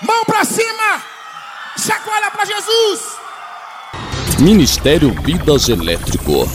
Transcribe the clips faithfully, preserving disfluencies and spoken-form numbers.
Mão pra cima. Chacoalha pra Jesus. Ministério Vidas Elétrico.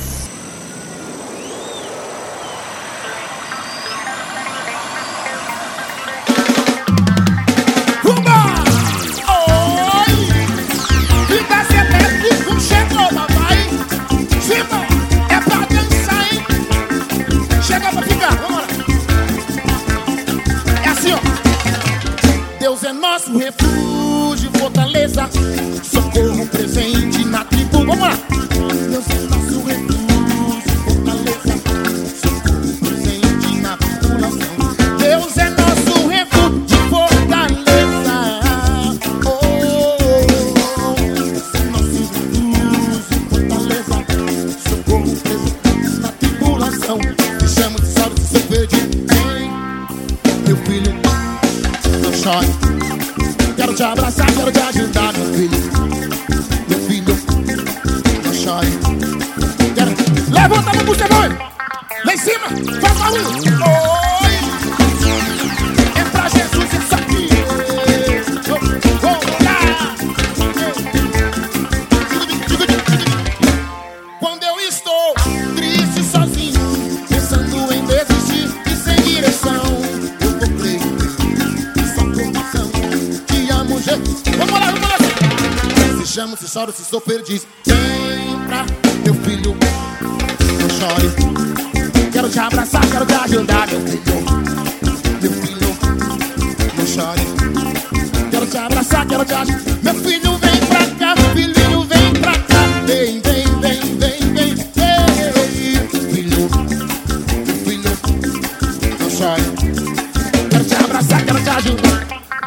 Deus é nosso refúgio, fortaleza, socorro presente na tribo. Vamos lá! Deus é nosso refúgio, fortaleza, socorro presente na tribulação. Deus é nosso refúgio, fortaleza. Oh, Deus é nosso refúgio, fortaleza, socorro presente na tribulação. Te chamo de salve, se eu perdi. Vem, meu filho, não chore. Quero te abraçar, quero te ajudar, meu filho. Meu filho, não chore. Quero... Levanta a mão pro seu boi. Lá em cima, faz barulho. Oi. É pra Jesus isso aqui. Oh, oh, quando eu estou triste, sozinho, pensando em desistir e sem direção, eu vou crer. Vamos lá, vamos lá. Se chamo, se choro, se sou perdiz. Vem pra meu filho, não chore. Quero te abraçar, quero te ajudar, meu filho. Meu filho, não chore. Quero te abraçar, quero te ajudar. Meu filho, vem pra cá, filhinho, vem pra cá. Vem, vem, vem, vem, vem, vem. Filho, filho, não chore. Quero te abraçar, quero te ajudar.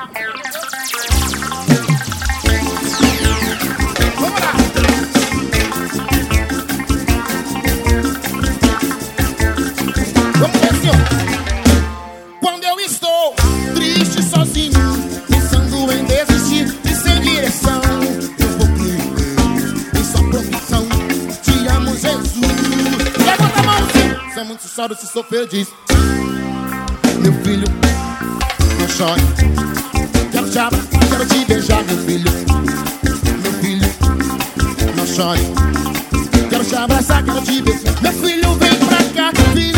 Quando eu estou triste, sozinho, pensando em desistir e sem direção, eu vou crer em sua proteção. Te amo, Jesus. Levanta a mão, sim. Se é muito choro, se sou perdiz. Meu filho, não chore. Quero te abraçar, quero te beijar, meu filho. Meu filho, não chore. Quero te abraçar, quero te beijar. Meu filho, vem pra cá, filhinho.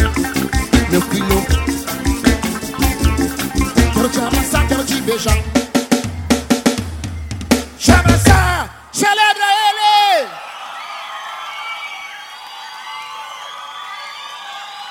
Meu filho, quero te abraçar, quero te beijar.